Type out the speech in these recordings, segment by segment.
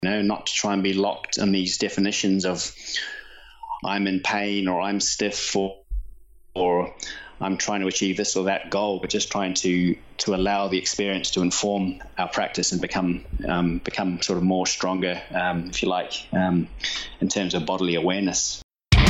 not to try and be locked in these definitions of I'm in pain or I'm stiff or I'm trying to achieve this or that goal, but just trying to allow the experience to inform our practice and become sort of more stronger, if you like, in terms of bodily awareness.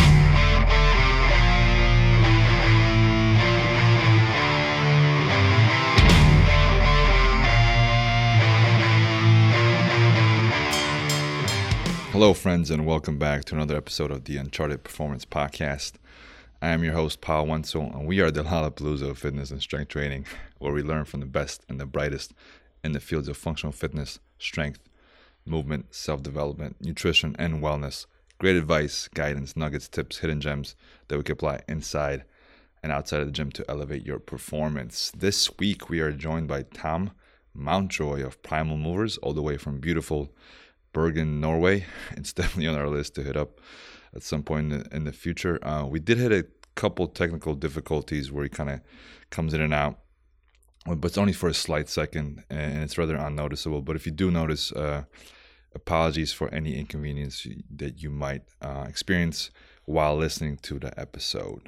Hello, friends, and welcome back to another episode of the Uncharted Performance Podcast. I am your host, Paul Wenzel, and we are the Lollapalooza of fitness and strength training, where we learn from the best and the brightest in the fields of functional fitness, strength, movement, self-development, nutrition, and wellness. Great advice, guidance, nuggets, tips, hidden gems that we can apply inside and outside of the gym to elevate your performance. This week, we are joined by Tom Mountjoy of Primal Movers, all the way from beautiful Bergen, Norway. It's definitely on our list to hit up at some point in the future. We did hit a couple technical difficulties where he kind of comes in and out, but it's only for a slight second, and it's rather unnoticeable. But if you do notice, apologies for any inconvenience that you might experience while listening to the episode.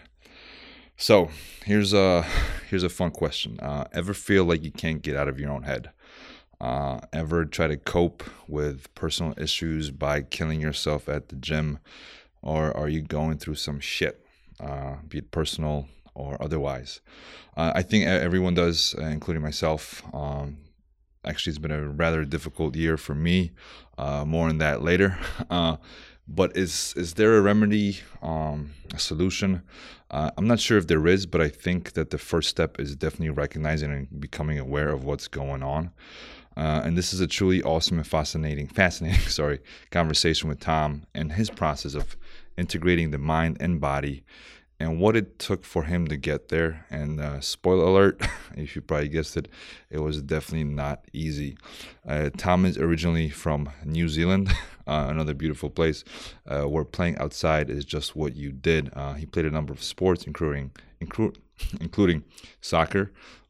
So here's a fun question. Ever feel like you can't get out of your own head? Ever try to cope with personal issues by killing yourself at the gym? Or are you going through some shit, be it personal or otherwise? I think everyone does, including myself. Actually, it's been a rather difficult year for me. More on that later. But is there a remedy, a solution? I'm not sure if there is, but I think that the first step is definitely recognizing and becoming aware of what's going on. And this is a truly awesome and fascinating conversation with Tom and his process of integrating the mind and body and what it took for him to get there. And spoiler alert, if you probably guessed it, it was definitely not easy. Tom is originally from New Zealand, another beautiful place where playing outside is just what you did. He played a number of sports, including soccer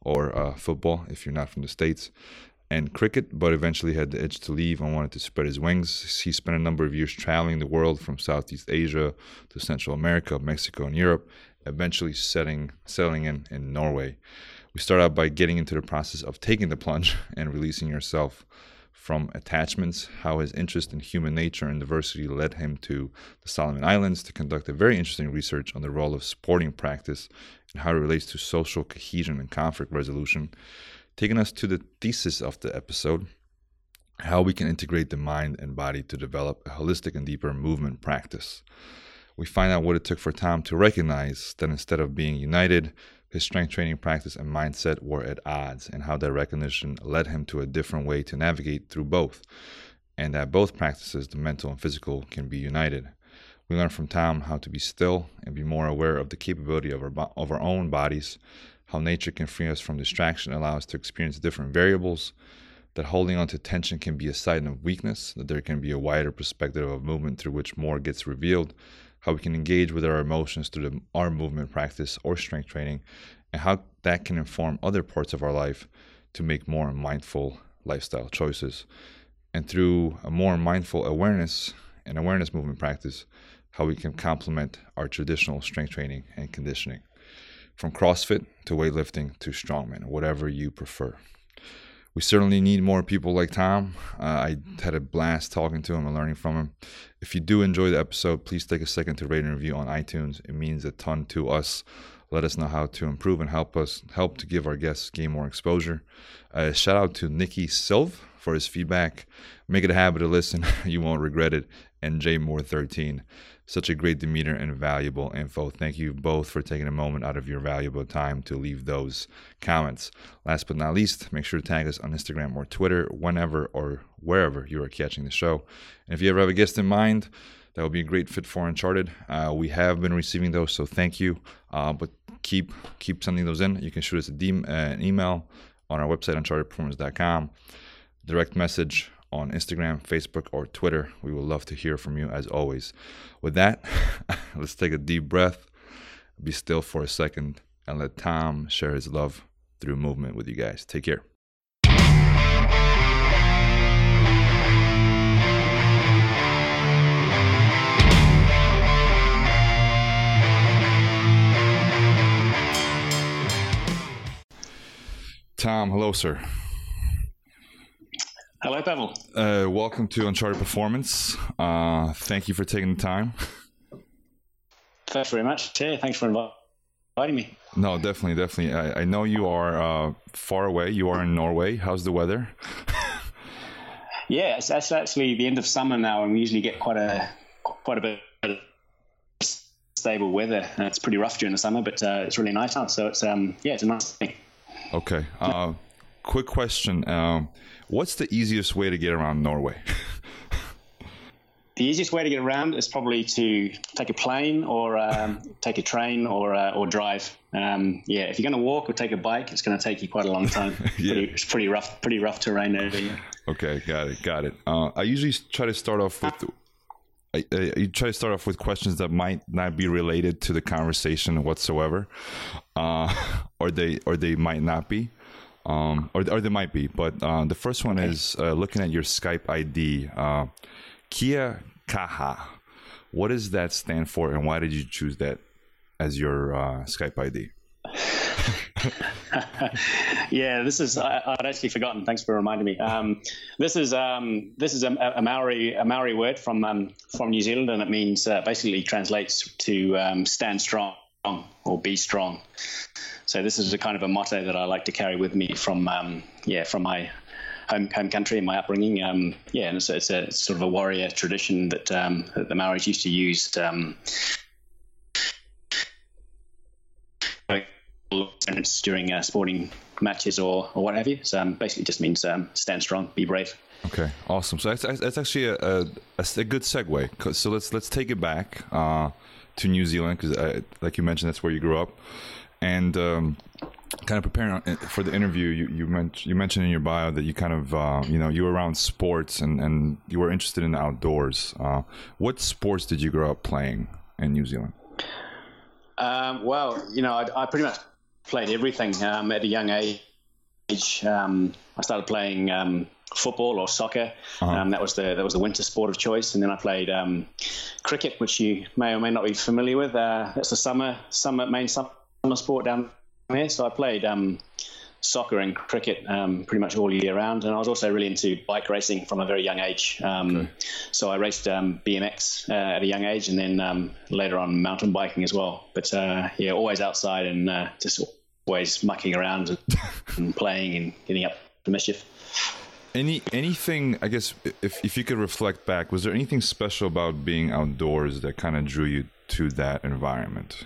or football, if you're not from the States, and cricket, but eventually had the itch to leave and wanted to spread his wings. He spent a number of years traveling the world from Southeast Asia to Central America, Mexico, and Europe, eventually settling in Norway. We start out by getting into the process of taking the plunge and releasing yourself from attachments, how his interest in human nature and diversity led him to the Solomon Islands to conduct a very interesting research on the role of sporting practice and how it relates to social cohesion and conflict resolution, taking us to the thesis of the episode, how we can integrate the mind and body to develop a holistic and deeper movement practice. We find out what it took for Tom to recognize that instead of being united, his strength training practice and mindset were at odds, and how that recognition led him to a different way to navigate through both, and that both practices, the mental and physical, can be united. We learn from Tom how to be still and be more aware of the capability of our own bodies, how nature can free us from distraction and allow us to experience different variables, that holding on to tension can be a sign of weakness, that there can be a wider perspective of movement through which more gets revealed, how we can engage with our emotions through our movement practice or strength training, and how that can inform other parts of our life to make more mindful lifestyle choices. And through a more mindful awareness and awareness movement practice, how we can complement our traditional strength training and conditioning. From CrossFit to weightlifting to strongman, whatever you prefer. We certainly need more people like Tom. I had a blast talking to him and learning from him. If you do enjoy the episode, please take a second to rate and review on iTunes. It means a ton to us. Let us know how to improve and help to give our guests gain more exposure. Shout out to Nikki Silv for his feedback. Make it a habit to listen. You won't regret it. And JMoore13. Such a great demeanor and valuable info. Thank you both for taking a moment out of your valuable time to leave those comments. Last but not least, make sure to tag us on Instagram or Twitter whenever or wherever you are catching the show. And if you ever have a guest in mind, that would be a great fit for Uncharted. We have been receiving those, so thank you. But keep sending those in. You can shoot us an email on our website, unchartedperformance.com. Direct message on Instagram, Facebook, or Twitter. We would love to hear from you as always. With that, let's take a deep breath, be still for a second, and let Tom share his love through movement with you guys. Take care. Tom, hello, sir. Hello, Pavel. Welcome to Uncharted Performance. Thank you for taking the time. Thanks very much. Yeah, thanks for inviting me. No, definitely. I know you are far away. You are in Norway. How's the weather? Yeah, it's actually the end of summer now, and we usually get quite a bit of stable weather. It's pretty rough during the summer, but it's really nice now. So it's it's a nice thing. Okay. Quick question. What's the easiest way to get around Norway? The easiest way to get around is probably to take a plane or take a train or drive. If you're going to walk or take a bike, it's going to take you quite a long time. Yeah. It's pretty rough terrain over here. Okay, got it. I usually try to start off with questions that might not be related to the conversation whatsoever, or they might not be, or they might be. But the first one is looking at your Skype ID, Kia Kaha. What does that stand for, and why did you choose that as your Skype ID? Yeah, this is I'd actually forgotten. Thanks for reminding me. This is a Maori word from New Zealand, and it means basically translates to stand strong or be strong. So this is a kind of a motto that I like to carry with me from my home country and my upbringing. And it's a sort of a warrior tradition that the Maoris used to use. During sporting matches or what have you. So basically just means stand strong, be brave. Okay, awesome. So that's actually a good segue. So let's take it back to New Zealand, because like you mentioned, that's where you grew up. And kind of preparing for the interview, you mentioned in your bio that you kind of you were around sports and you were interested in the outdoors. What sports did you grow up playing in New Zealand? I pretty much played everything at a young age. I started playing football or soccer. That was the winter sport of choice, and then I played cricket, which you may or may not be familiar with. That's the main summer sport down there. So I played soccer and cricket pretty much all year round, and I was also really into bike racing from a very young age. So I raced BMX at a young age, and then later on mountain biking as well. But always outside and just always mucking around and playing and getting up to mischief. Anything, I guess, if you could reflect back, was there anything special about being outdoors that kind of drew you to that environment?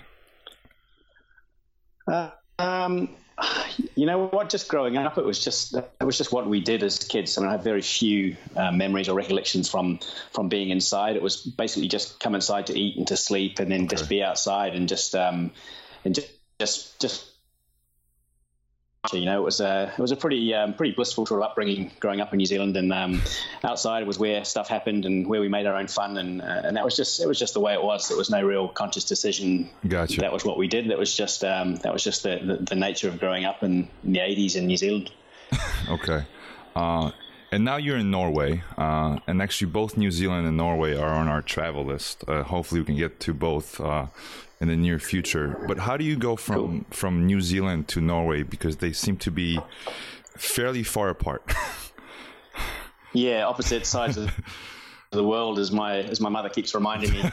You know what? Just growing up, it was just what we did as kids. I mean, I have very few memories or recollections from being inside. It was basically just come inside to eat and to sleep, and then just be outside and just it was a pretty blissful sort of upbringing growing up in New Zealand, and outside was where stuff happened and where we made our own fun, and that was just the way it was. There was no real conscious decision. Gotcha. That was what we did. That was just the nature of growing up in the 80s in New Zealand. Okay. And now you're in Norway, and actually both New Zealand and Norway are on our travel list. Hopefully we can get to both in the near future. But how do you go from New Zealand to Norway? Because they seem to be fairly far apart. Yeah, opposite sides of the world, as my mother keeps reminding me.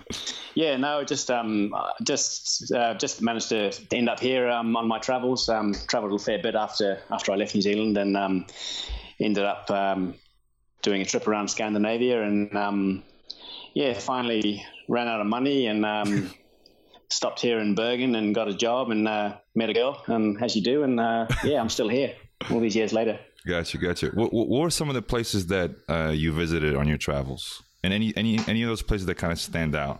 Just managed to end up here on my travels. Traveled a fair bit after I left New Zealand, and ended up doing a trip around Scandinavia, and finally ran out of money and stopped here in Bergen and got a job and met a girl, as you do, and I'm still here all these years later. Gotcha. What were some of the places that you visited on your travels, and any of those places that kind of stand out?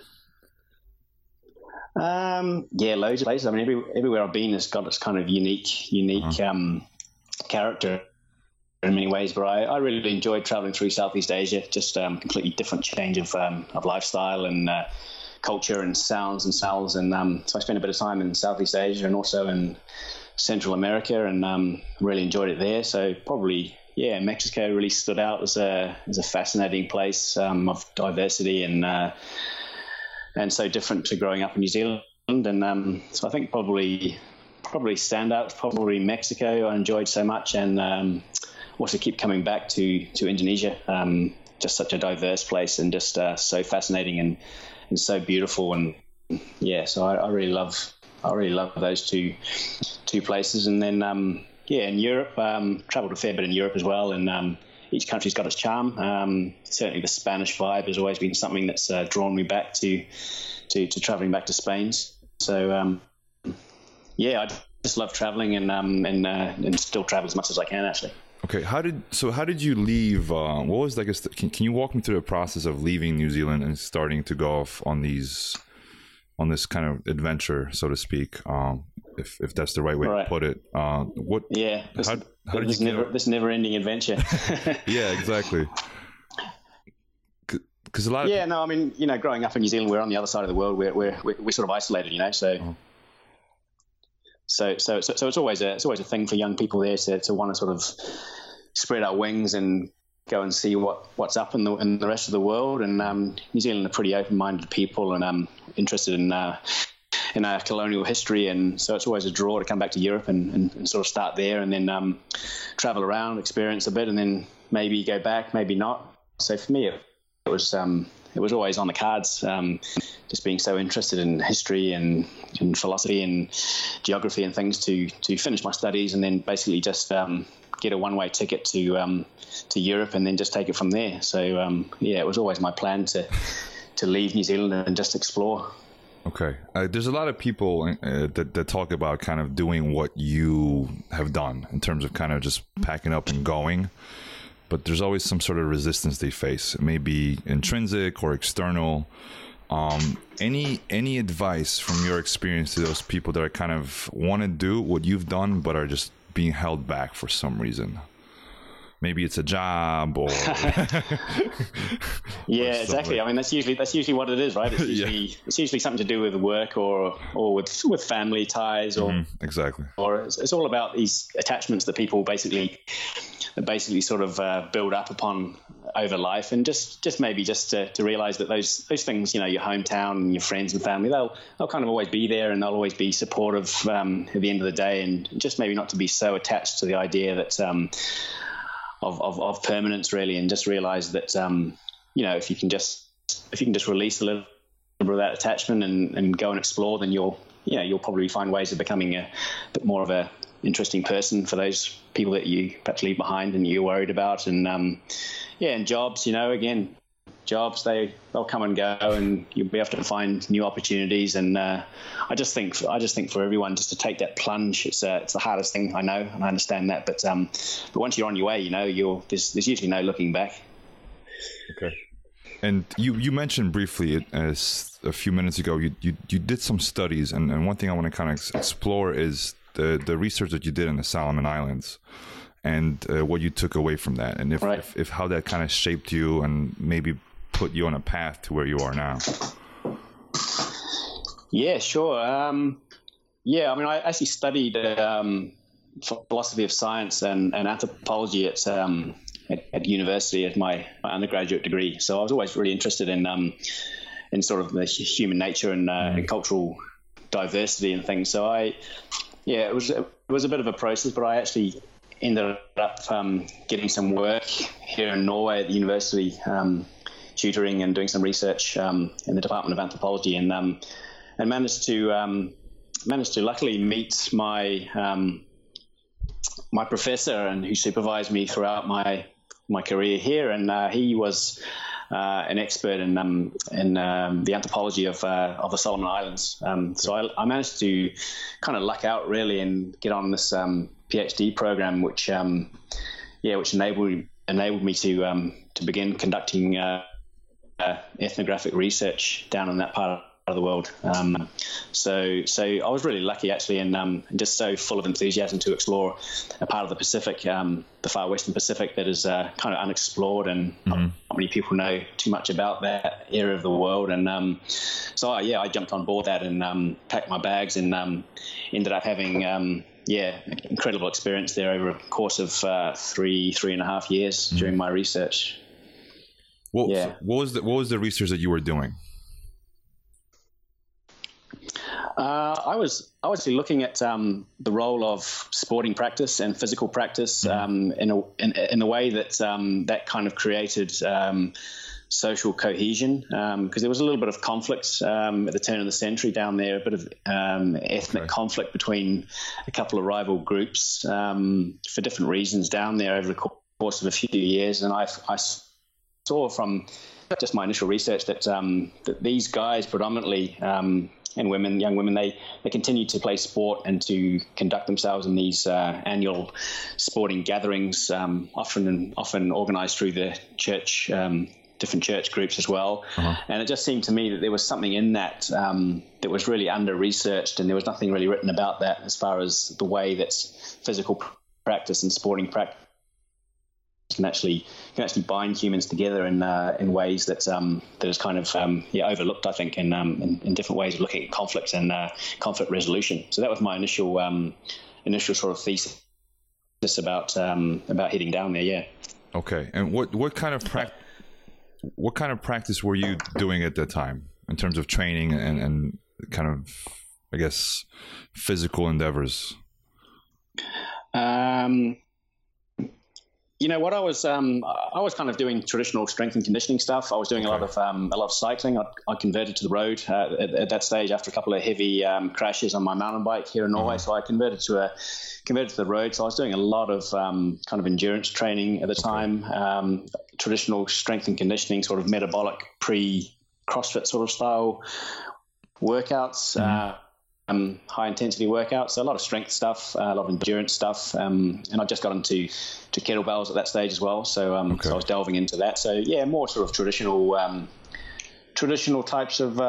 Loads of places. I mean, everywhere I've been has got its kind of unique character in many ways, but I really enjoyed traveling through Southeast Asia. Just completely different change of lifestyle and culture and sounds and smells, and so I spent a bit of time in Southeast Asia and also in Central America, and really enjoyed it there. So probably Mexico really stood out as a fascinating place of diversity and so different to growing up in New Zealand, and so I think probably probably standouts, probably Mexico. I enjoyed so much, and also keep coming back to Indonesia. Just such a diverse place, and just so fascinating and so beautiful. And yeah, so I really love those two places. And then in Europe, traveled a fair bit in Europe as well, and each country's got its charm. Certainly the Spanish vibe has always been something that's drawn me back to traveling back to Spain. So I just love traveling, and still travel as much as I can, actually. Okay, how did you leave? What was, I guess, can you walk me through the process of leaving New Zealand and starting to go off on this kind of adventure, so to speak, if that's the right way to put it? This never-ending adventure. Yeah, exactly. Because a lot of I mean, growing up in New Zealand, we're on the other side of the world. We're sort of isolated, so. So it's always a thing for young people there to want to sort of spread our wings and go and see what's up in the rest of the world. And New Zealand are pretty open-minded people, and interested in our colonial history, and so it's always a draw to come back to Europe and sort of start there, and then travel around, experience a bit, and then maybe go back, maybe not. So for me, it was always on the cards. Just being so interested in history and philosophy and geography and things to finish my studies, and then basically just get a one-way ticket to Europe and then just take it from there. So it was always my plan to leave New Zealand and just explore. Okay. There's a lot of people that talk about kind of doing what you have done in terms of kind of just packing up and going. But there's always some sort of resistance they face. It may be intrinsic or external. Any advice from your experience to those people that are kind of want to do what you've done but are just being held back for some reason? Maybe it's a job or yeah, exactly. I mean, that's usually what it is, right? It's usually something to do with work or with family ties, or exactly. Or it's all about these attachments that people basically sort of build up upon over life, and just to realize that those things, your hometown and your friends and family, they'll kind of always be there, and they'll always be supportive at the end of the day, and just maybe not to be so attached to the idea that of permanence, really, and just realize that if you can just release a little bit of that attachment and go and explore, then you'll probably find ways of becoming a bit more of a interesting person for those people that you perhaps leave behind and you're worried about. And and jobs, jobs, they'll come and go, and you'll be able to find new opportunities. And I just think for everyone just to take that plunge, it's the hardest thing, I know, and I understand that. But once you're on your way, there's usually no looking back. Okay. And you mentioned briefly as a few minutes ago, you did some studies, and one thing I want to kind of explore is the research that you did in the Solomon Islands, and what you took away from that, and if how that kind of shaped you and maybe put you on a path to where you are now. Yeah, sure. I mean, I actually studied philosophy of science and anthropology at university as my undergraduate degree. So I was always really interested in sort of the human nature and cultural diversity and things. So it was a bit of a process, but I actually ended up getting some work here in Norway at the university, tutoring and doing some research in the Department of Anthropology, and managed to luckily meet my my professor, and who supervised me throughout my career here, and he was an expert in the anthropology of the Solomon Islands. So I managed to kind of luck out, really, and get on this PhD program, which enabled me to begin conducting ethnographic research down in that part of the world. So I was really lucky, actually, and just so full of enthusiasm to explore a part of the Pacific, the far western Pacific, that is kind of unexplored, and not many people know too much about that area of the world. And I jumped on board that and packed my bags, and ended up having incredible experience there over a course of 3.5 years during my research. What was the research that you were doing? I was looking at the role of sporting practice and physical practice in a way that that kind of created social cohesion, because there was a little bit of conflict at the turn of the century down there, a bit of ethnic conflict between a couple of rival groups for different reasons down there over the course of a few years. And I saw from just my initial research that these guys predominantly and women, young women, they continue to play sport and to conduct themselves in these annual sporting gatherings, often organised through the church, different church groups as well. And it just seemed to me that there was something in that that was really under-researched, and there was nothing really written about that as far as the way that physical practice and sporting practice can actually bind humans together in ways that is kind of overlooked, I think, in different ways of looking at conflict and conflict resolution. So that was my initial sort of thesis about heading down there. Yeah. Okay. And what kind of practice were you doing at that time in terms of training and kind of, I guess, physical endeavors? What I was kind of doing traditional strength and conditioning stuff. I was doing a lot of cycling. I converted to the road at that stage after a couple of heavy crashes on my mountain bike here in Norway. So I converted to the road. So I was doing a lot of kind of endurance training at the time, traditional strength and conditioning, sort of metabolic pre-CrossFit sort of style workouts. High intensity workouts, so a lot of strength stuff, a lot of endurance stuff, and I just got into kettlebells at that stage as well. So, so I was delving into that. So yeah, more sort of traditional types of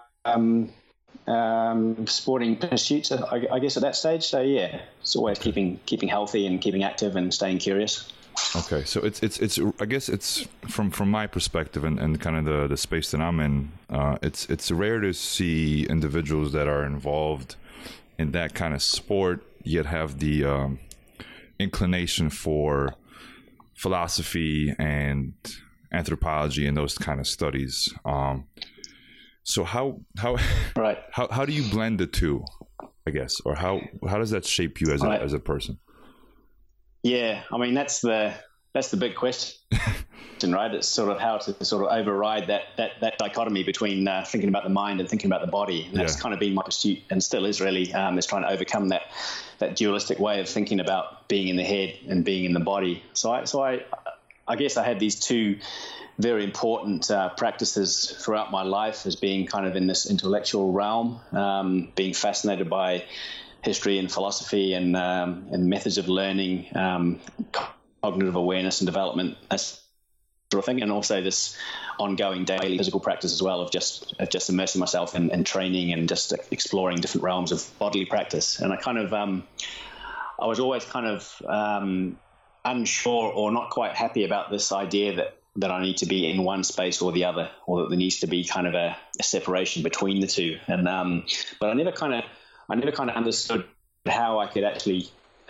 sporting pursuits, I guess, at that stage. So yeah, it's always keeping healthy and keeping active and staying curious. Okay, so it's I guess it's from my perspective and kind of the space that I'm in, it's rare to see individuals that are involved in that kind of sport yet have the inclination for philosophy and anthropology and those kind of studies. So how how do you blend the two, I guess, or how does that shape you as a person? Yeah, I mean that's the big question, right? It's sort of how to sort of override that dichotomy between thinking about the mind and thinking about the body. And that's kind of been my pursuit, and still is really, is trying to overcome that dualistic way of thinking about being in the head and being in the body. So I guess I had these two very important practices throughout my life as being kind of in this intellectual realm, being fascinated by history and philosophy and methods of learning, cognitive awareness and development, that sort of thing, and also this ongoing daily physical practice as well of just immersing myself in training and just exploring different realms of bodily practice. And I kind of I was always kind of unsure or not quite happy about this idea that I need to be in one space or the other, or that there needs to be kind of a separation between the two. And but I never kind of understood how I could actually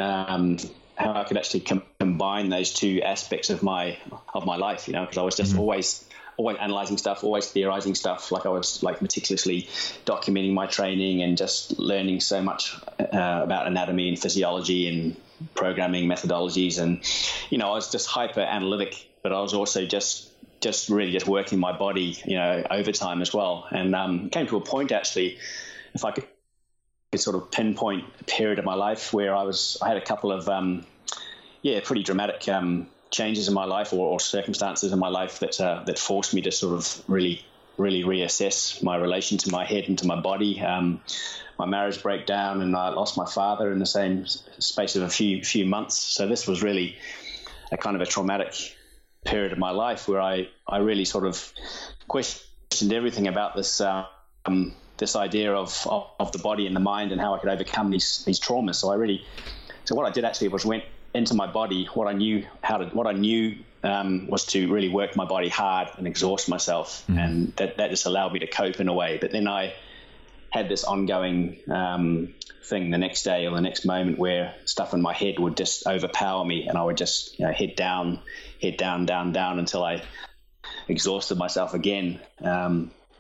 combine those two aspects of my life, because I was just always analyzing stuff, always theorizing stuff. Like I was like meticulously documenting my training and just learning so much about anatomy and physiology and programming methodologies. And I was just hyper analytic, but I was also just really working my body, over time as well. And came to a point, actually, if I could sort of pinpoint a period of my life where I had a couple of pretty dramatic changes in my life or circumstances in my life that forced me to sort of really reassess my relation to my head and to my body. My marriage broke down and I lost my father in the same space of a few months. So this was really a kind of a traumatic period of my life where I really sort of questioned everything about this this idea of the body and the mind and how I could overcome these traumas. So what I did actually was went into my body. What I knew was to really work my body hard and exhaust myself, and that just allowed me to cope in a way. But then I had this ongoing thing the next day or the next moment where stuff in my head would just overpower me, and I would just head down until I exhausted myself again.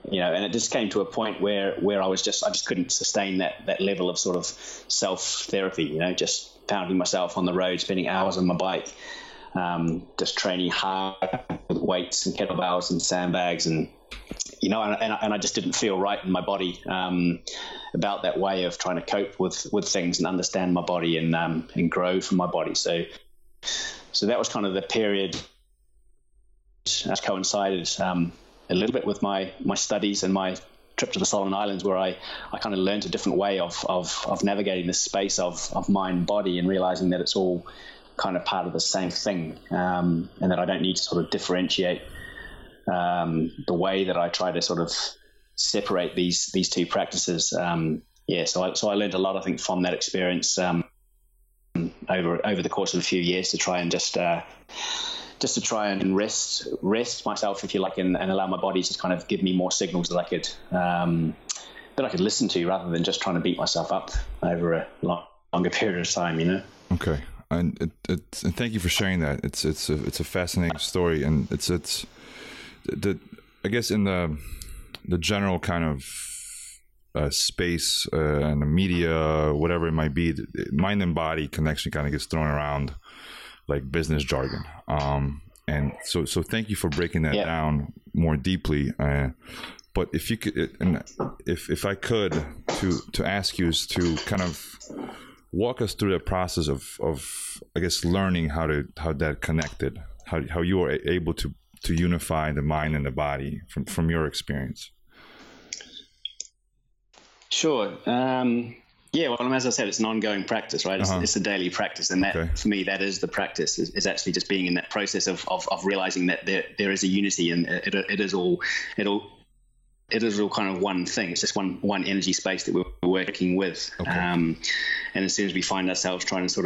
and it just came to a point where I just couldn't sustain that level of sort of self therapy, just pounding myself on the road, spending hours on my bike, just training hard with weights and kettlebells and sandbags, and and I just didn't feel right in my body about that way of trying to cope with things and understand my body and grow from my body. So that was kind of the period that coincided a little bit with my studies and my trip to the Solomon Islands, where I kind of learned a different way of navigating this space of mind and body, and realizing that it's all kind of part of the same thing, and that I don't need to sort of differentiate the way that I try to sort of separate these two practices. So I learned a lot, I think, from that experience over the course of a few years, to try and just to try and rest myself, if you like, and allow my body to kind of give me more signals that I could listen to, rather than just trying to beat myself up over a longer period of time. Okay, and thank you for sharing that. It's a fascinating story, and it's I guess in the general kind of space and the media, whatever it might be, mind and body connection kind of gets thrown around like business jargon. And so thank you for breaking that down more deeply. But if you could, and if I could, to ask you is to kind of walk us through the process of I guess learning how that connected, how you were able to unify the mind and the body from your experience. Sure. Well, as I said, it's an ongoing practice, right? It's a daily practice, and that for me, that is the practice. Is actually just being in that process of realizing that there is a unity, and it is all kind of one thing. It's just one energy space that we're working with. And as soon as we find ourselves trying to sort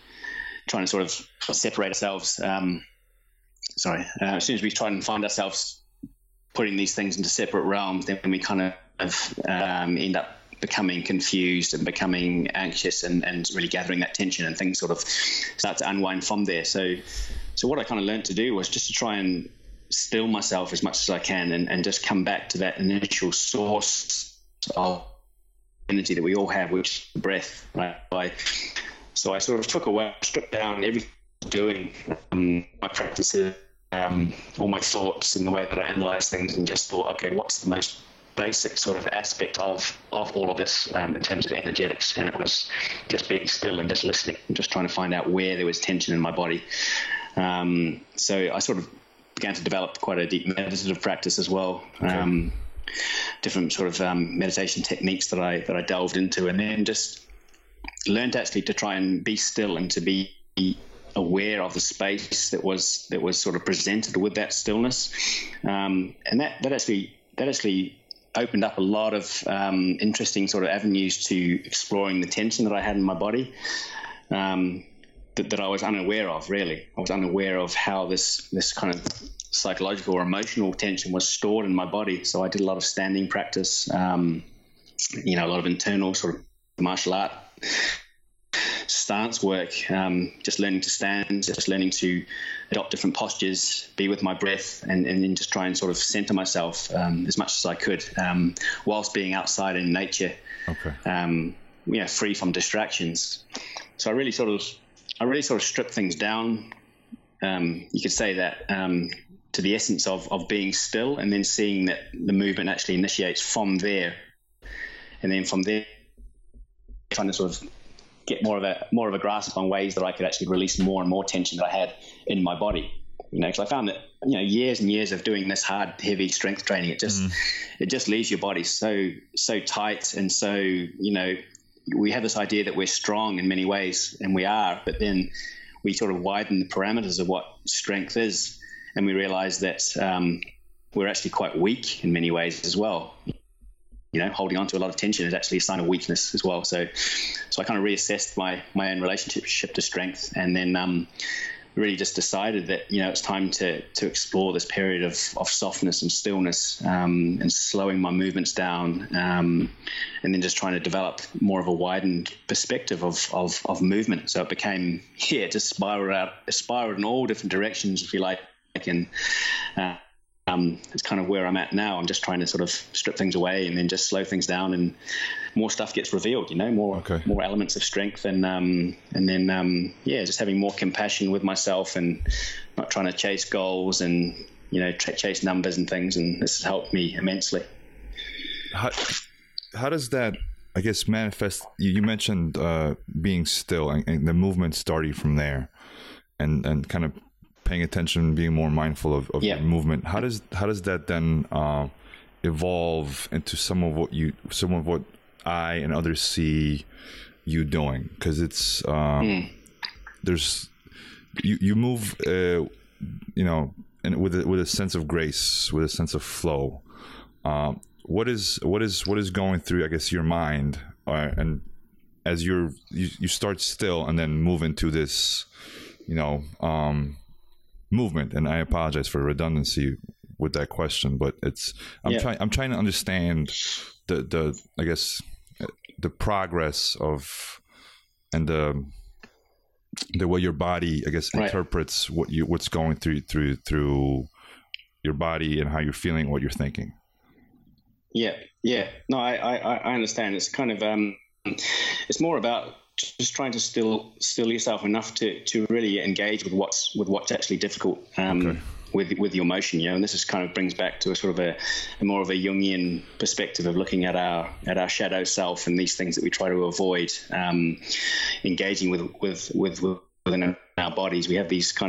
of separate ourselves, as soon as we try and find ourselves putting these things into separate realms, then we kind of end up becoming confused and becoming anxious and really gathering that tension, and things sort of start to unwind from there. So what I kind of learned to do was just to try and still myself as much as I can, and just come back to that initial source of energy that we all have, which is the breath, right? So I sort of stripped down everything I was doing, my practices, all my thoughts and the way that I analyze things, and just thought, okay, what's the most basic sort of aspect of all of this in terms of energetics? And it was just being still and just listening, and just trying to find out where there was tension in my body. So I sort of began to develop quite a deep meditative practice as well. Different sort of meditation techniques that I delved into, and then just learned actually to try and be still and to be aware of the space that was sort of presented with that stillness, and that actually opened up a lot of interesting sort of avenues to exploring the tension that I had in my body, that I was unaware of. Really, I was unaware of how this kind of psychological or emotional tension was stored in my body. So I did a lot of standing practice, a lot of internal sort of martial art stance work, just learning to stand, just learning to adopt different postures, be with my breath, and then just try and sort of center myself as much as I could, whilst being outside in nature, free from distractions. So I really sort of stripped things down. You could say that to the essence of being still, and then seeing that the movement actually initiates from there, and then from there trying to sort of get more of a grasp on ways that I could actually release more and more tension that I had in my body. Because I found that years and years of doing this hard, heavy strength training, it just leaves your body so tight, and so we have this idea that we're strong in many ways, and we are, but then we sort of widen the parameters of what strength is, and we realize that we're actually quite weak in many ways as well. Holding on to a lot of tension is actually a sign of weakness as well. So I kind of reassessed my own relationship to strength, and then really just decided that it's time to explore this period of softness and stillness, and slowing my movements down, and then just trying to develop more of a widened perspective of movement. So it became just spiraled in all different directions, if you like, and it's kind of where I'm at now. I'm just trying to sort of strip things away and then just slow things down, and more stuff gets revealed, more elements of strength, and then just having more compassion with myself and not trying to chase goals and chase numbers and things. And this has helped me immensely. How does that, I guess, manifest? You mentioned being still and the movement starting from there, and kind of paying attention, being more mindful of your movement. How does that then evolve into some of what I and others see you doing? Because it's there's you move and with a sense of grace, with a sense of flow. What is going through, I guess, your mind, and as you start still and then move into this movement? And I apologize for redundancy with that question, but I'm trying to understand the I guess the progress of, and the way your body, I guess, interprets what's going through your body, and how you're feeling, what you're thinking. No, I understand. It's kind of it's more about just trying to still yourself enough to really engage with what's actually difficult with your motion, and this is kind of brings back to a sort of a more of a Jungian perspective of looking at our shadow self and these things that we try to avoid engaging within our bodies. We have these sort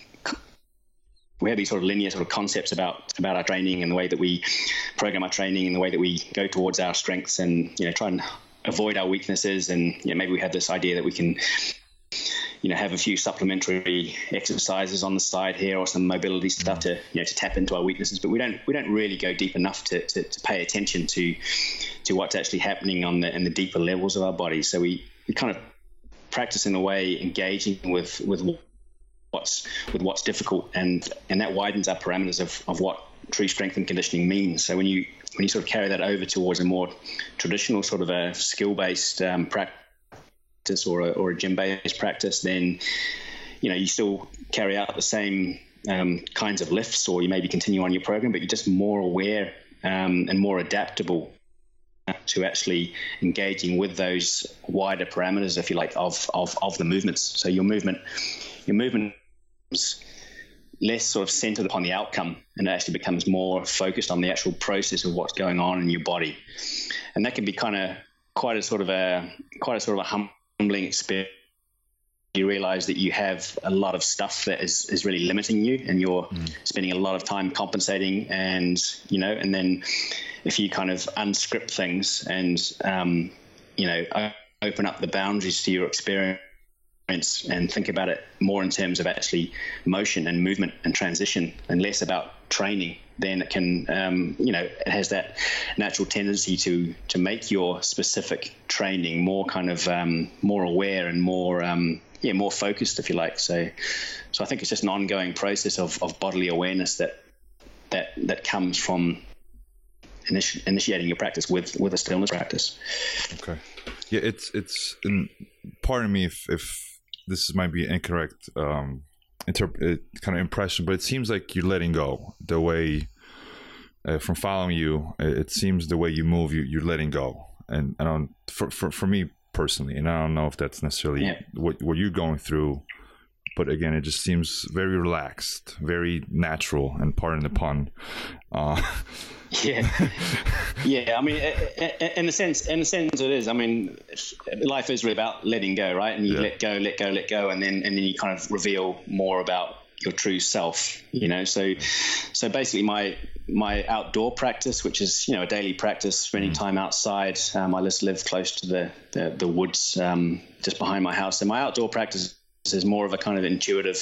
of linear sort of concepts about our training and the way that we program our training and the way that we go towards our strengths, and try and avoid our weaknesses. And maybe we have this idea that we can have a few supplementary exercises on the side here, or some mobility stuff to tap into our weaknesses, but we don't really go deep enough to pay attention to what's actually happening in the deeper levels of our body. So we kind of practice in a way engaging with what's difficult, and that widens our parameters of what true strength and conditioning means. So when you sort of carry that over towards a more traditional sort of a skill-based practice or a gym-based practice, then you still carry out the same kinds of lifts, or you maybe continue on your program, but you're just more aware and more adaptable to actually engaging with those wider parameters, if you like, of the movements. So your movement is less sort of centered upon the outcome, and it actually becomes more focused on the actual process of what's going on in your body. And that can be quite a sort of a humbling experience. You realize that you have a lot of stuff that is really limiting you, and you're spending a lot of time compensating, and and then if you kind of unscript things and open up the boundaries to your experience and think about it more in terms of actually motion and movement and transition, and less about training, then it can it has that natural tendency to make your specific training more kind of more aware and more more focused, if you like. So I think it's just an ongoing process of bodily awareness that comes from initiating your practice with a stillness practice. Okay. Yeah, it's pardon me if this might be incorrect kind of impression, but it seems like you're letting go. The way from following you, it seems the way you move, you're letting go. And I don't, for me personally, and I don't know if that's necessarily what you're going through, but again, it just seems very relaxed, very natural, and pardon the pun. Yeah. I mean, in a sense, it is. I mean, life is really about letting go, right? And you let go, and then you kind of reveal more about your true self. So basically, my outdoor practice, which is a daily practice, spending time outside. I just live close to the woods just behind my house, and my outdoor practice is more of a kind of intuitive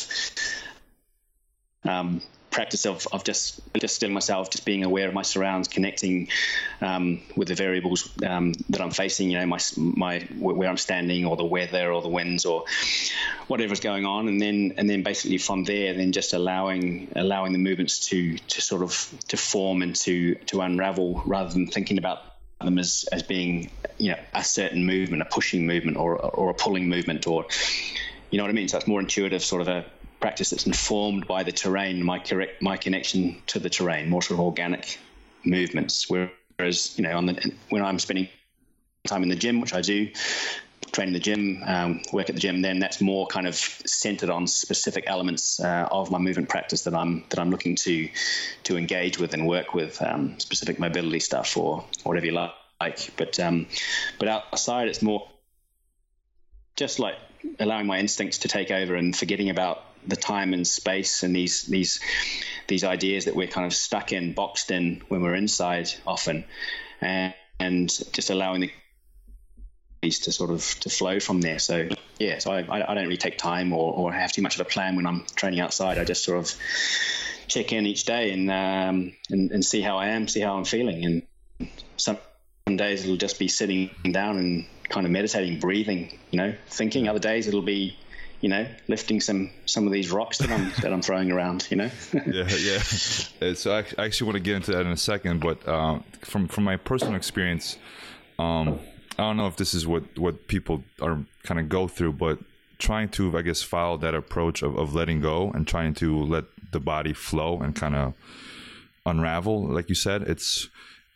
practice of just stilling myself, just being aware of my surrounds, connecting with the variables that I'm facing, my where I'm standing, or the weather, or the winds, or whatever's going on, and then basically from there, then just allowing the movements to sort of to form and to unravel, rather than thinking about them as being a certain movement, a pushing movement, or a pulling movement, or what I mean. So it's more intuitive, sort of practice that's informed by the terrain, my connection to the terrain, more sort of organic movements. Whereas, when I'm spending time in the gym, which I do, train in the gym, work at the gym, then that's more kind of centered on specific elements of my movement practice that I'm looking to engage with and work with, specific mobility stuff or whatever you like. But outside, it's more just like allowing my instincts to take over and forgetting about the time and space and these ideas that we're kind of stuck in, boxed in when we're inside often, and just allowing the to sort of to flow from there. So I don't really take time or have too much of a plan when I'm training outside. I just sort of check in each day and see how I am, see how I'm feeling. And some days it'll just be sitting down and kind of meditating, breathing, thinking. Other days it'll be lifting some of these rocks that I'm throwing around, Yeah. So I actually want to get into that in a second, but from my personal experience, I don't know if this is what people are kind of go through, but trying to, I guess, follow that approach of letting go and trying to let the body flow and kind of unravel, like you said, it's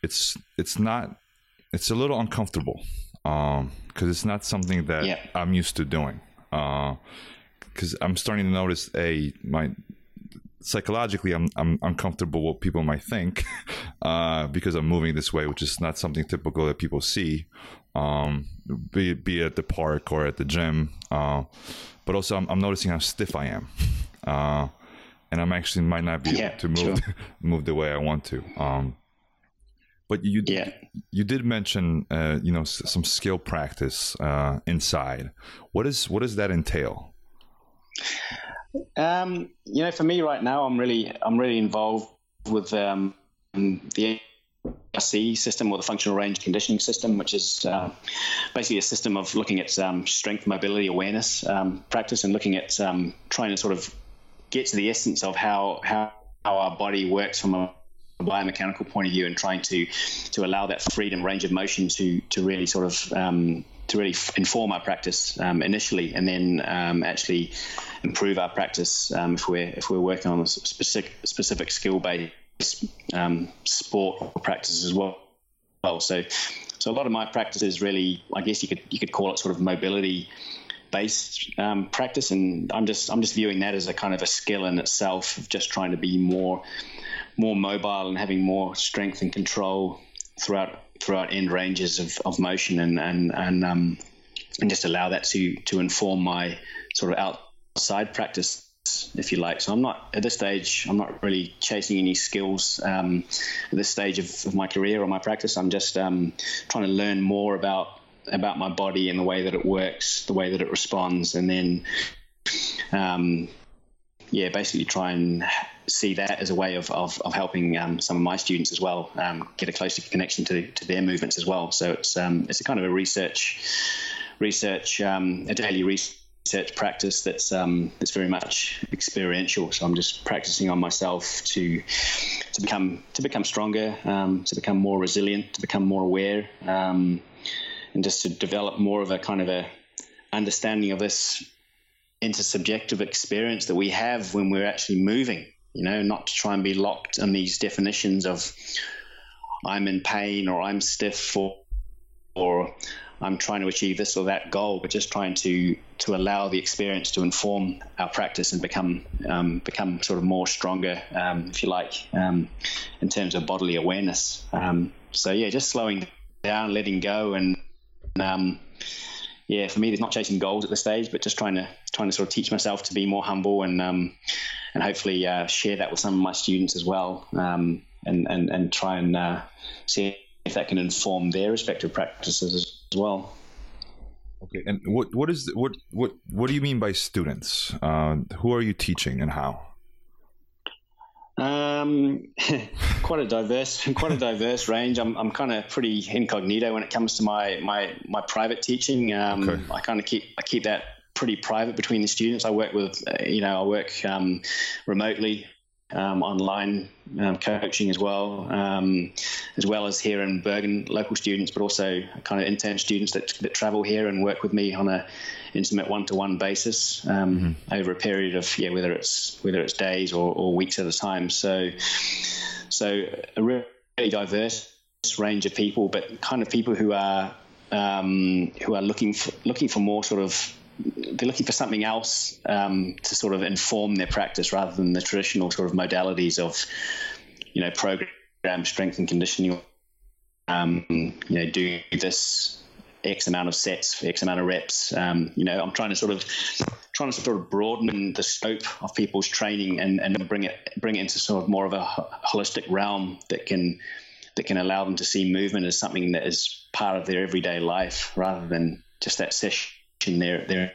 a little uncomfortable because it's not something that I'm used to doing. Because I'm starting to notice psychologically I'm uncomfortable what people might think because I'm moving this way, which is not something typical that people see, be it at the park or at the gym. But also I'm noticing how stiff I am, and I'm actually might not be able to move the way I want to. But you did mention some skill practice inside. What does that entail? For me right now, I'm really involved with the FRC system, or the functional range conditioning system, which is basically a system of looking at strength, mobility, awareness practice, and looking at trying to sort of get to the essence of how our body works from a biomechanical point of view, and trying to allow that freedom, range of motion to really sort of to really inform our practice initially, and then actually improve our practice if we're working on a specific skill based sport or practice as well. So a lot of my practice is really, I guess you could call it sort of mobility based practice, and I'm just viewing that as a kind of a skill in itself, of just trying to be more mobile and having more strength and control throughout end ranges of motion, and just allow that to inform my sort of outside practice, if you like. So I'm not at this stage, I'm not really chasing any skills at this stage of my career or my practice. I'm just trying to learn more about my body and the way that it works, the way that it responds, and then basically try and see that as a way of helping some of my students as well get a closer connection to their movements as well. So it's a kind of a research a daily research practice that's very much experiential. So I'm just practicing on myself to become stronger, to become more resilient, to become more aware, and just to develop more of a kind of a understanding of this intersubjective experience that we have when we're actually moving, not to try and be locked in these definitions of I'm in pain, or I'm stiff, or I'm trying to achieve this or that goal, but just trying to allow the experience to inform our practice and become sort of more stronger, if you like, in terms of bodily awareness. Just slowing down, letting go, and for me, there's not chasing goals at this stage, but just trying to sort of teach myself to be more humble, and hopefully share that with some of my students as well, and try and see if that can inform their respective practices as well. Okay, and what do you mean by students? Who are you teaching and how? Quite a diverse range. I'm kind of pretty incognito when it comes to my private teaching. Okay. I kind of keep that pretty private between the students I work with. I work remotely online coaching as well as here in Bergen, local students, but also kind of intern students that travel here and work with me on a intimate one-to-one basis over a period of whether it's days or weeks at a time. So a really diverse range of people, but kind of people who are looking for more sort of, they're looking for something else to sort of inform their practice rather than the traditional sort of modalities of, program strength and conditioning. Do this X amount of sets, X amount of reps. I'm trying to sort of broaden the scope of people's training and bring it into sort of more of a holistic realm that can allow them to see movement as something that is part of their everyday life rather than just that session they're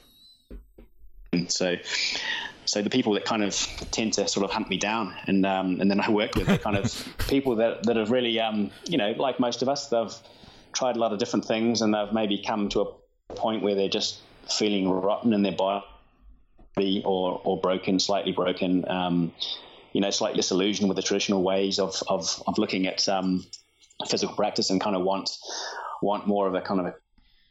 so the people that kind of tend to sort of hunt me down and then I work with are kind of people that have really like most of us, they've tried a lot of different things and they've maybe come to a point where they're just feeling rotten in their body or slightly broken, slightly disillusioned with the traditional ways of looking at physical practice and kind of want more of a kind of a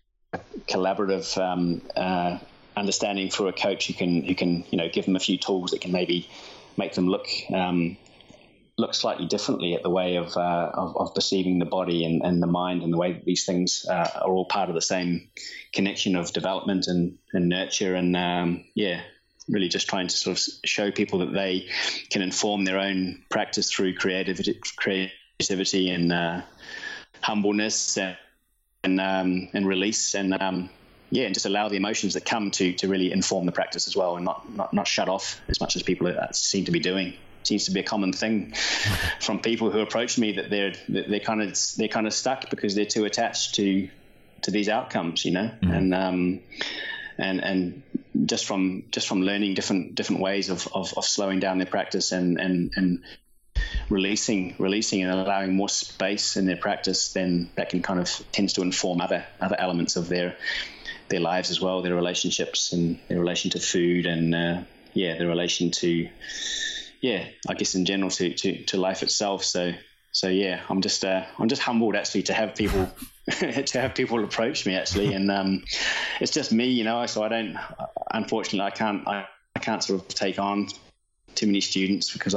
collaborative understanding through a coach who can give them a few tools that can maybe make them look slightly differently at the way of perceiving the body and the mind, and the way that these things are all part of the same connection of development and nurture, and really just trying to sort of show people that they can inform their own practice through creativity and humbleness and release and just allow the emotions that come to really inform the practice as well, and not shut off as much as people seem to be doing. It seems to be a common thing from people who approach me that they're kind of stuck because they're too attached to these outcomes, and just from learning different ways of slowing down their practice and releasing and allowing more space in their practice, then that can kind of tends to inform other elements of their lives as well, their relationships and their relation to food and their relation to I guess in general to life itself. So I'm just humbled actually to have people approach me actually, and it's just me, so I don't, unfortunately I can't sort of take on too many students because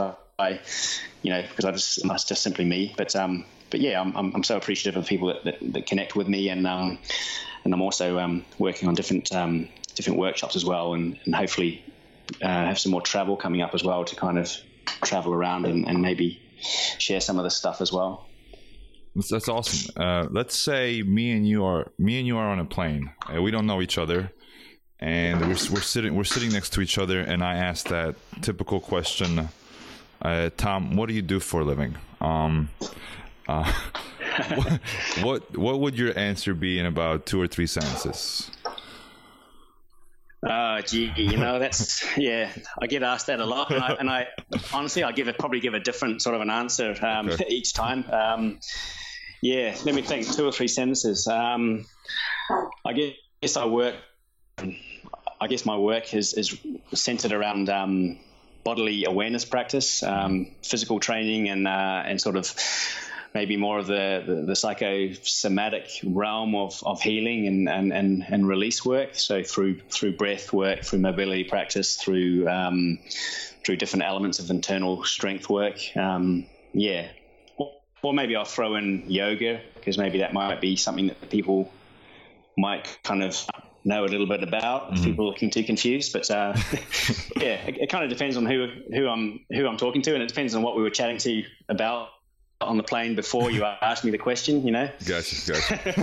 it's just simply me. But I'm so appreciative of the people that connect with me, and I'm also working on different workshops as well, and hopefully have some more travel coming up as well to kind of travel around and maybe share some of the stuff as well. That's awesome. Let's say me and you are on a plane. We don't know each other, and we're sitting next to each other, and I asked that typical question, Tom, what do you do for a living? What would your answer be in about 2 or 3 sentences? That's I get asked that a lot, and I honestly probably give a different sort of an answer each time. Let me think. 2 or 3 sentences. I guess my work is centered around bodily awareness practice, physical training, and sort of maybe more of the psychosomatic realm of healing and release work. So through breath work, through mobility practice, through different elements of internal strength work. Or maybe I'll throw in yoga, because maybe that might be something that people might kind of know a little bit about if people are looking too confused. But it kind of depends on who I'm talking to, and it depends on what we were chatting to about on the plane before you asked me the question, Gotcha.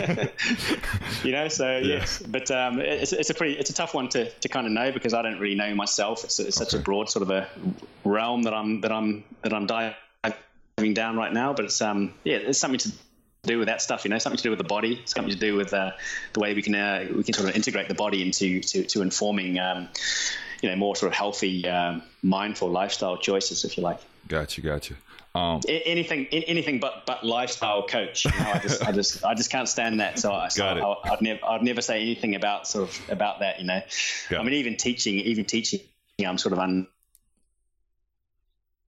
Yes, but it's a tough one to kind of know, because I don't really know myself. It's such a broad sort of a realm that I'm diving down right now. But it's something to do with that stuff, something to do with the body, something to do with the way we can sort of integrate the body into informing more sort of healthy, mindful lifestyle choices, if you like. Gotcha. Anything but lifestyle coach. I just can't stand that. So I'd never say anything about that. I mean, even teaching, I'm sort of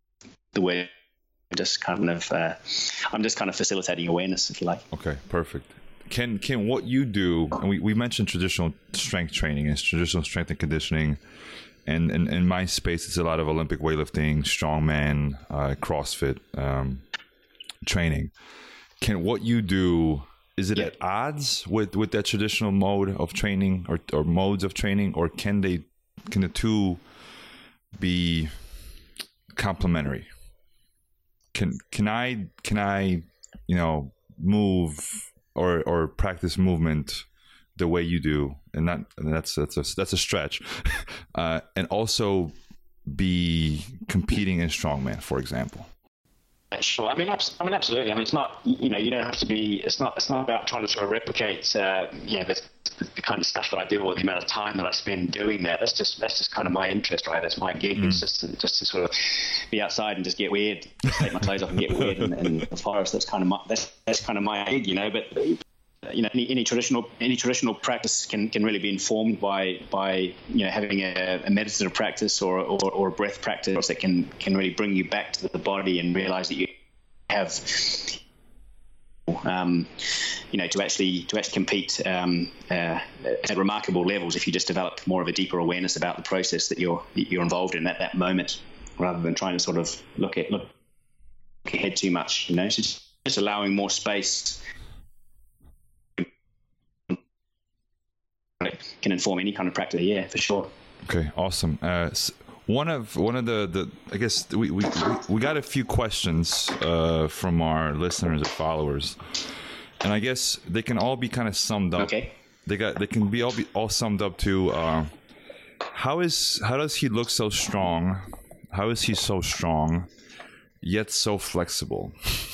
the word. Just kind of, I'm just kind of facilitating awareness, if you like. Okay, perfect. Can what you do, and we mentioned traditional strength training and traditional strength and conditioning, and in my space, it's a lot of Olympic weightlifting, strongman, CrossFit training. Can what you do, is it at odds with that traditional mode of training or modes of training, or can the two be complementary? Can I move or practice movement the way you do, and that's a stretch, and also be competing in strongman, for example? Sure. I mean, absolutely. I mean, it's not, you don't have to be, it's not about trying to sort of replicate, the kind of stuff that I do or the amount of time that I spend doing that. That's just kind of my interest, right? That's my gig. It's just to sort of be outside and just get weird, just take my clothes off and get weird in the forest. That's kind of my gig, but any traditional practice can really be informed by having a meditative practice or a breath practice that can really bring you back to the body and realize that you have to actually compete at remarkable levels if you just develop more of a deeper awareness about the process that you're involved in at that moment, rather than trying to sort of look ahead too much. So just allowing more space can inform any kind of practice. Yeah, for sure. Okay, awesome. One of the I guess we got a few questions from our listeners or followers, and I guess they can all be kind of summed up. Okay. They can be all summed up to how does he look so strong? How is he so strong yet so flexible?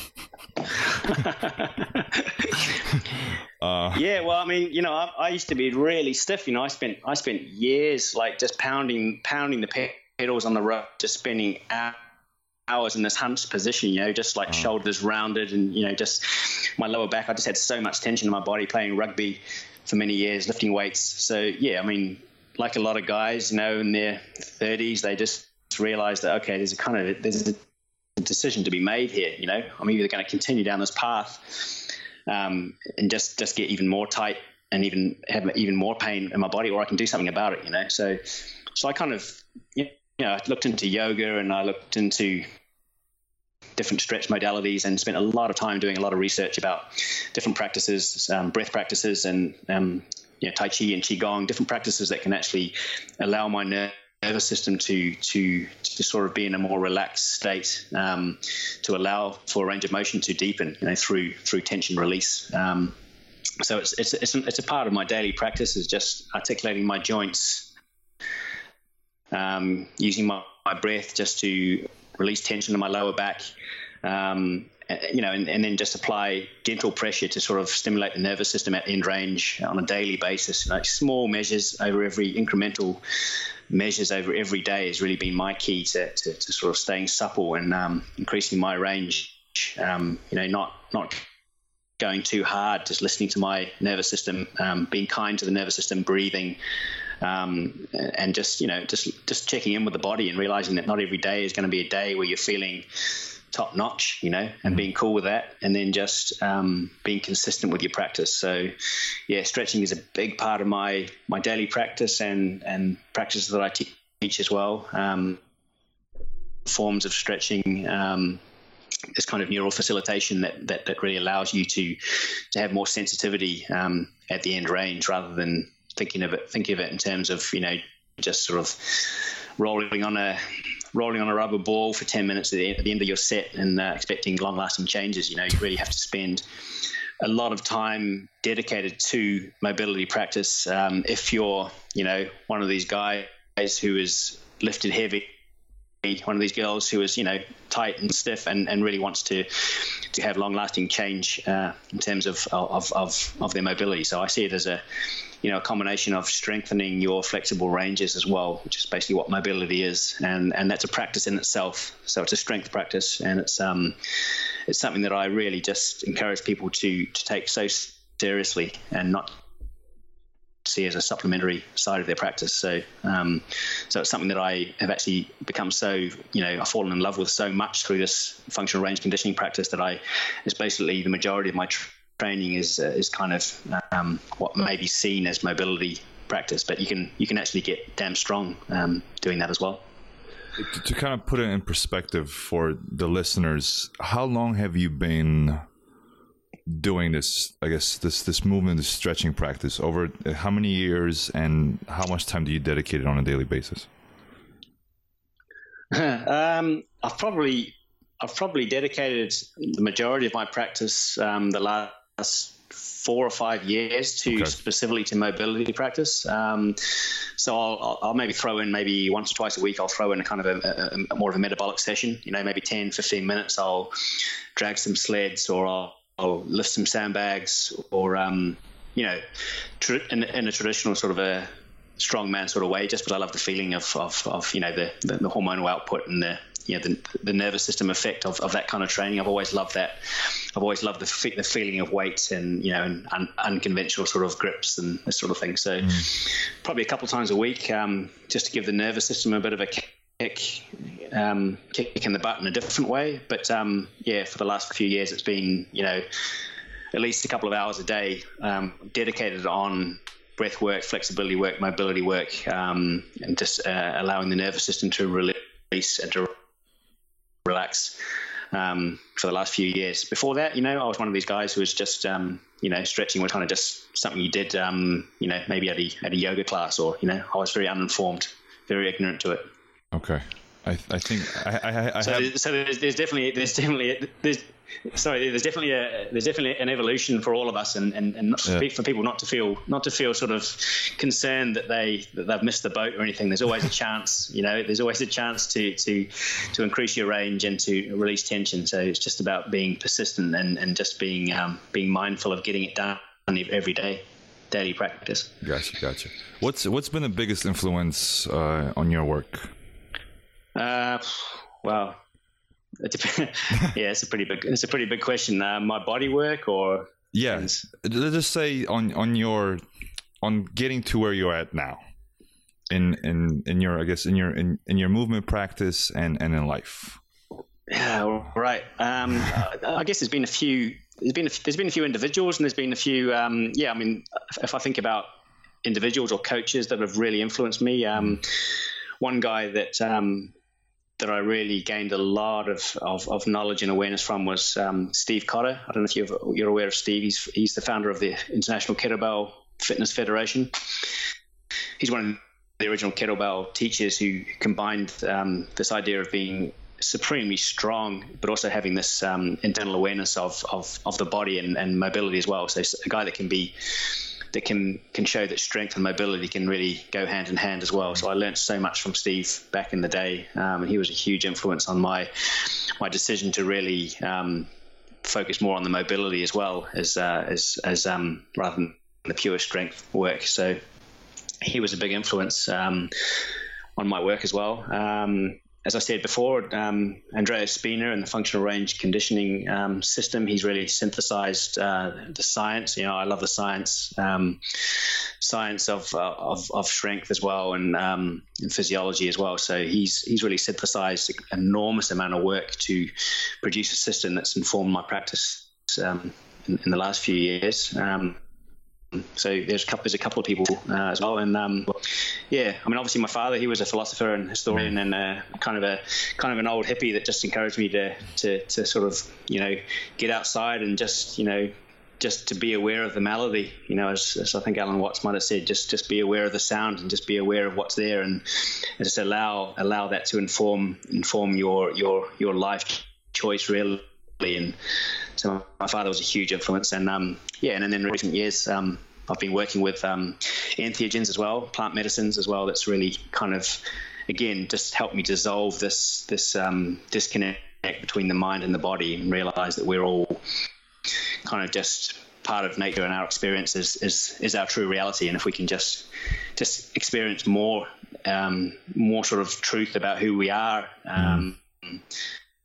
Yeah, well, I mean, I used to be really stiff. I spent years like just pounding the pedals on the road, just spending hours in this hunched position, just like shoulders rounded and, just my lower back. I just had so much tension in my body playing rugby for many years, lifting weights. So, yeah, I mean, like a lot of guys, in their 30s, they just realize that, okay, there's a decision to be made here. I'm either going to continue down this path and just get even more tight and even have even more pain in my body, or I can do something about it. So I kind of I looked into yoga and I looked into different stretch modalities and spent a lot of time doing a lot of research about different practices, breath practices, and Tai Chi and Qigong, different practices that can actually allow my nervous system to sort of be in a more relaxed state, to allow for a range of motion to deepen, through tension release. So it's a part of my daily practice, is just articulating my joints, using my breath just to release tension in my lower back, and then just apply gentle pressure to sort of stimulate the nervous system at end range on a daily basis. Small measures over incremental measures over every day has really been my key to sort of staying supple and increasing my range. Not going too hard, just listening to my nervous system, being kind to the nervous system, breathing, and just checking in with the body and realizing that not every day is going to be a day where you're feeling top notch, and being cool with that, and then just being consistent with your practice. So yeah, stretching is a big part of my daily practice and practices that I teach as well. Forms of stretching, this kind of neural facilitation that really allows you to have more sensitivity at the end range, rather than thinking of it in terms of just sort of rolling on a rubber ball for 10 minutes at the end of your set and expecting long-lasting changes. You really have to spend a lot of time dedicated to mobility practice. If you're one of these guys who is lifted heavy, one of these girls who is tight and stiff and really wants to have long-lasting change in terms of their mobility. So I see it as a combination of strengthening your flexible ranges as well, which is basically what mobility is, and that's a practice in itself. So it's a strength practice, and it's something that I really just encourage people to take so seriously, and not see as a supplementary side of their practice. So it's something that I have actually become I've fallen in love with so much through this functional range conditioning practice that it's basically the majority of my training is kind of what may be seen as mobility practice, but you can actually get damn strong doing that as well. To kind of put it in perspective for the listeners, how long have you been doing this, I guess, this movement, this stretching practice? Over how many years, and how much time do you dedicate it on a daily basis? I've probably dedicated the majority of my practice the last 4 or 5 years specifically to mobility practice. So I'll maybe throw in maybe once or twice a week, I'll throw in a kind of a more of a metabolic session, maybe 10, 15 minutes. I'll drag some sleds, or I'll lift some sandbags, or, in a traditional sort of a strongman sort of way, just because I love the feeling of the hormonal output and the nervous system effect of that kind of training. I've always loved that. I've always loved the feeling of weight and and unconventional sort of grips and this sort of thing. So probably a couple of times a week, just to give the nervous system a bit of a kick in the butt in a different way. But for the last few years, it's been at least a couple of hours a day dedicated on breath work, flexibility work, mobility work, and just allowing the nervous system to release and to relax for the last few years. Before that, I was one of these guys who was just stretching was kind of just something you did maybe at a yoga class, or I was very uninformed, very ignorant to it. Okay. I think I so have... so there's definitely an evolution for all of us, and for people not to feel sort of concerned that they've missed the boat or anything. There's always a chance, there's always a chance to increase your range and to release tension. So it's just about being persistent and just being mindful of getting it done every day, daily practice. Gotcha. What's been the biggest influence on your work? Well, it's a pretty big question. My body work, or let's just say on getting to where you're at now, in your movement practice and in life. Yeah, right. I guess there's been a few individuals, and there's been a few. If I think about individuals or coaches that have really influenced me, one guy that I really gained a lot of knowledge and awareness from was Steve Cotter. I don't know if you're aware of Steve. He's the founder of the International Kettlebell Fitness Federation. He's one of the original kettlebell teachers who combined this idea of being supremely strong, but also having this internal awareness of the body and mobility as well. So a guy that can show that strength and mobility can really go hand in hand as well. So I learned so much from Steve back in the day, and he was a huge influence on my decision to really focus more on the mobility as well as rather than the pure strength work. So he was a big influence on my work as well. As I said before, Andreas Spina and the functional range conditioning system, he's really synthesized the science. I love the science of strength as well, and physiology as well. So he's really synthesized an enormous amount of work to produce a system that's informed my practice in the last few years. So there's a couple of people as well, and obviously my father, he was a philosopher and historian, and kind of an old hippie that just encouraged me to sort of get outside and just to be aware of the melody, as I think Alan Watts might have said, just be aware of the sound and just be aware of what's there, and just allow that to inform your life choice really. And so my father was a huge influence, and then in recent years I've been working with entheogens as well, plant medicines as well. That's really kind of, again, just helped me dissolve this disconnect between the mind and the body, and realize that we're all kind of just part of nature, and our experience is our true reality. And if we can just experience more sort of truth about who we are,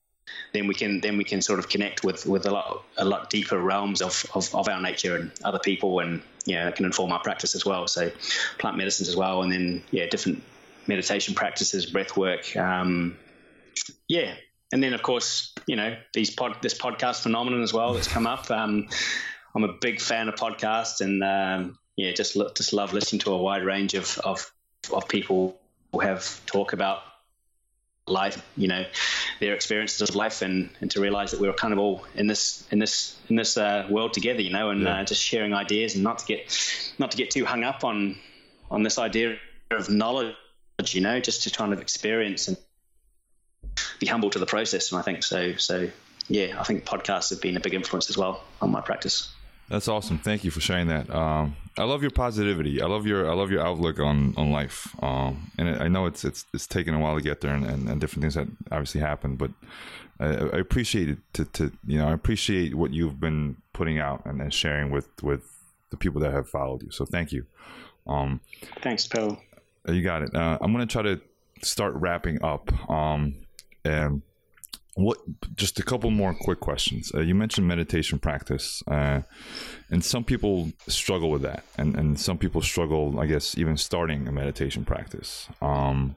then we can sort of connect with a lot deeper realms of our nature and other people, and that can inform our practice as well. So plant medicines as well, and then different meditation practices, breath work, and then of course this podcast phenomenon as well that's come up. I'm a big fan of podcasts, and just love listening to a wide range of people who have talk about life, their experiences of life, and to realize that we were kind of all in this world together, and just sharing ideas, and not to get too hung up on this idea of knowledge, just to kind of experience and be humble to the process. And I think so I think podcasts have been a big influence as well on my practice. That's awesome. Thank you for sharing that. I love your positivity. I love your outlook on life. And I know it's taken a while to get there, and different things that obviously happen. But I appreciate it. I appreciate what you've been putting out and sharing with the people that have followed you. So thank you. Thanks, Bill. You got it. I'm going to try to start wrapping up. And just a couple more quick questions. You mentioned meditation practice, and some people struggle with that, and some people struggle, I guess, even starting a meditation practice. How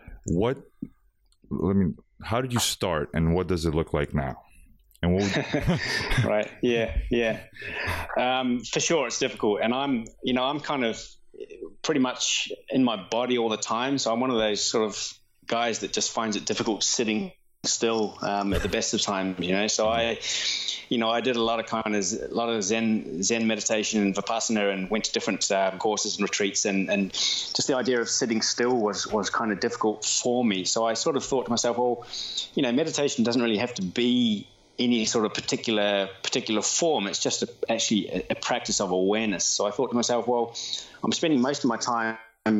did you start, and what does it look like now? And what Right. Yeah. For sure, it's difficult, and I'm kind of pretty much in my body all the time. So I'm one of those sort of guys that just finds it difficult sitting still at the best of times, so I did a lot of Zen meditation and Vipassana, and went to different courses and retreats, and just the idea of sitting still was kind of difficult for me. So I sort of thought to myself, well, meditation doesn't really have to be any sort of particular form. It's just actually a practice of awareness. So I thought to myself, well, I'm spending most of my time,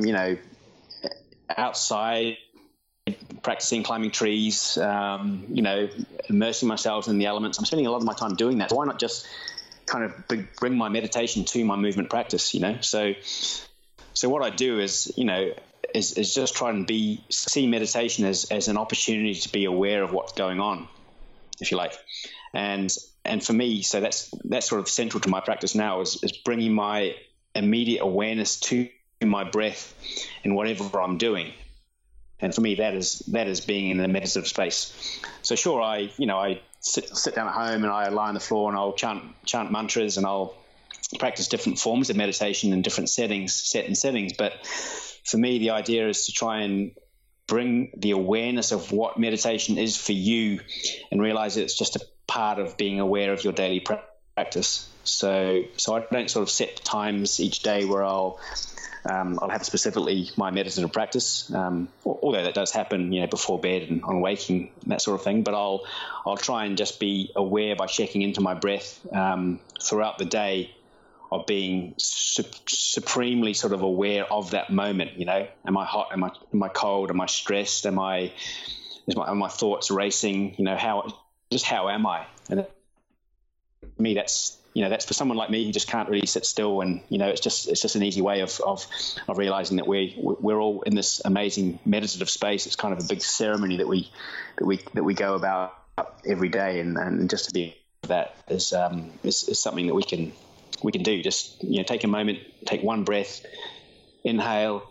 outside, practicing climbing trees, immersing myself in the elements. I'm spending a lot of my time doing that. So why not just kind of bring my meditation to my movement practice, So what I do is just try and see meditation as an opportunity to be aware of what's going on, if you like. And for me, so that's sort of central to my practice now, is bringing my immediate awareness to my breath in whatever I'm doing. And for me, that is being in the meditative space. So sure, I sit down at home, and I lie on the floor, and I'll chant mantras, and I'll practice different forms of meditation in different settings. But for me, the idea is to try and bring the awareness of what meditation is for you, and realize that it's just a part of being aware of your daily practice. So I don't sort of set times each day where I'll have specifically my meditative practice, although that does happen, before bed and on waking, that sort of thing. But I'll try and just be aware by checking into my breath throughout the day, of being supremely sort of aware of that moment. Am I hot? Am I cold? Am I stressed? Are my thoughts racing? How am I? And for me, that's for someone like me who just can't really sit still, and it's just an easy way of realizing that we're all in this amazing meditative space. It's kind of a big ceremony that we go about every day, and just to be that is something that we can do. Just take a moment, take one breath, inhale,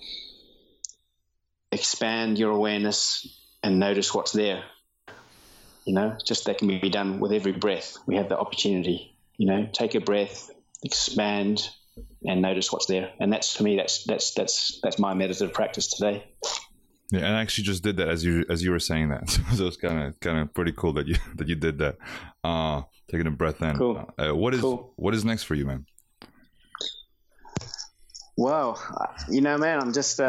expand your awareness, and notice what's there. Just that can be done with every breath. We have the opportunity. Take a breath, expand, and notice what's there. And that's, for me, that's my meditative practice today. Yeah, and I actually just did that as you were saying that. So it's kind of pretty cool that you did that. Taking a breath in. Cool. What is next for you, man? Well, man, I'm just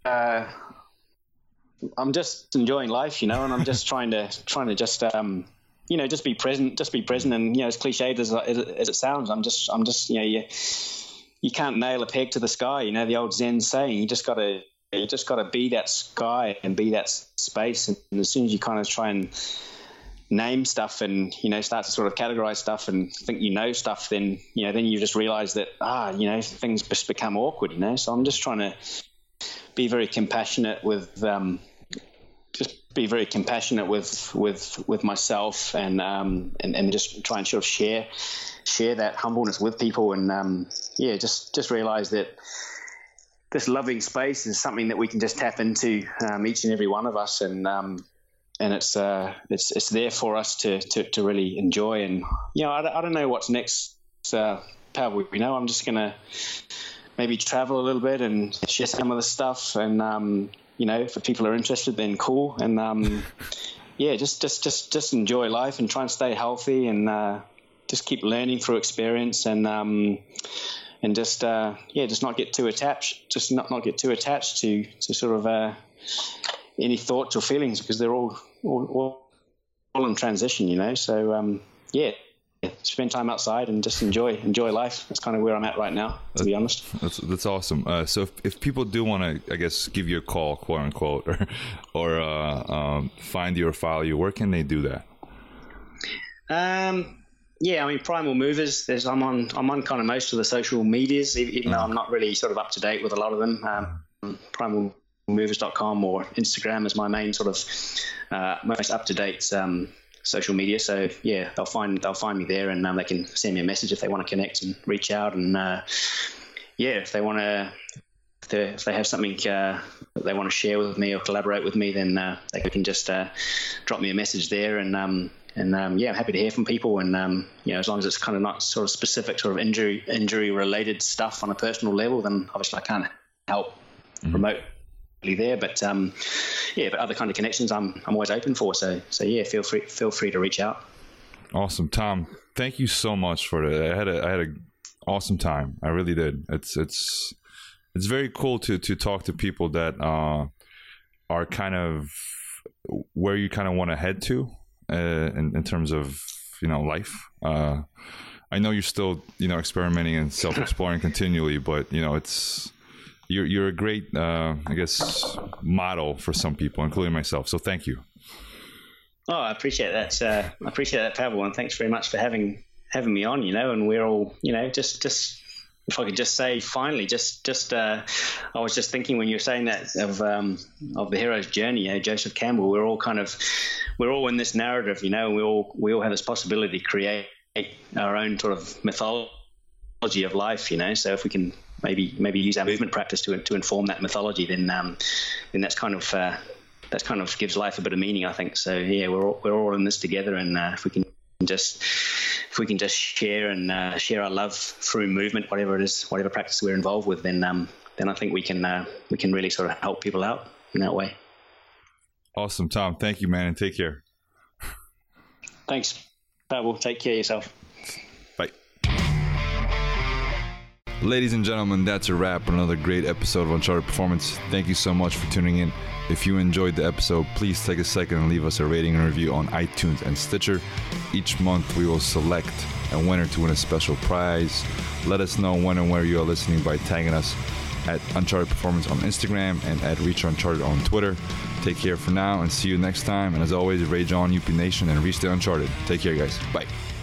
enjoying life, and I'm just trying to just just be present, and as cliched as it sounds, I'm just you can't nail a peg to the sky, the old Zen saying. You just gotta be that sky and be that space, and as soon as you kind of try and name stuff and start to sort of categorize stuff and think stuff, then then you just realize that things just become awkward, so I'm just trying to be very compassionate with just be very compassionate with myself, and just try and sort of share that humbleness with people, and just realize that this loving space is something that we can just tap into, each and every one of us, and it's there for us to really enjoy. And I don't know what's next, Pavel. I'm just gonna maybe travel a little bit and share some of the stuff, and if people are interested, then cool. And just enjoy life and try and stay healthy, and just keep learning through experience, and just not get too attached. Just not get too attached to sort of any thoughts or feelings, because they're all in transition. So spend time outside and just enjoy life. That's kind of where I'm at right now, to be honest. That's awesome. So if people do want to, I guess, give you a call, quote unquote, or find you or follow you, where can they do that? Primal Movers. I'm on kind of most of the social medias, even though I'm not really sort of up to date with a lot of them. Primalmovers.com or Instagram is my main sort of most up to date social media. So they'll find me there, and they can send me a message if they want to connect and reach out. And if they want to, if they have something that they want to share with me or collaborate with me, then they can just drop me a message there. And I'm happy to hear from people. And as long as it's kind of not sort of specific sort of injury related stuff on a personal level, then obviously I can't help remotely there. But but other kind of connections I'm always open for. So feel free to reach out. Awesome, Tom. Thank you so much for that. I had a awesome time. I really did. It's very cool to talk to people that are kind of where you kind of want to head to in terms of life. I know you're still experimenting and self-exploring continually, but you're a great I guess model for some people, including myself. So thank you. Oh, I appreciate that. I appreciate that, Pavel, and thanks very much for having me on. And we're all just if I could just say finally, I was just thinking when you were saying that of the hero's journey, Joseph Campbell. We're all in this narrative, we all have this possibility to create our own sort of mythology of life, So if we can maybe use our movement practice to inform that mythology, then that's kind of gives life a bit of meaning, I think. So we're all in this together, and if we can just share and share our love through movement, whatever it is, whatever practice we're involved with, then I think we can really sort of help people out in that way. Awesome, Tom. Thank you, man, and take care. Thanks, Pavel. Take care of yourself. Bye. Ladies and gentlemen, that's a wrap on another great episode of Uncharted Performance. Thank you so much for tuning in. If you enjoyed the episode, please take a second and leave us a rating and review on iTunes and Stitcher. Each month we will select a winner to win a special prize. Let us know when and where you are listening by tagging us at Uncharted Performance on Instagram and at Reach Uncharted on Twitter. Take care for now and see you next time. And as always, rage on, UP Nation, and reach the Uncharted. Take care, guys. Bye.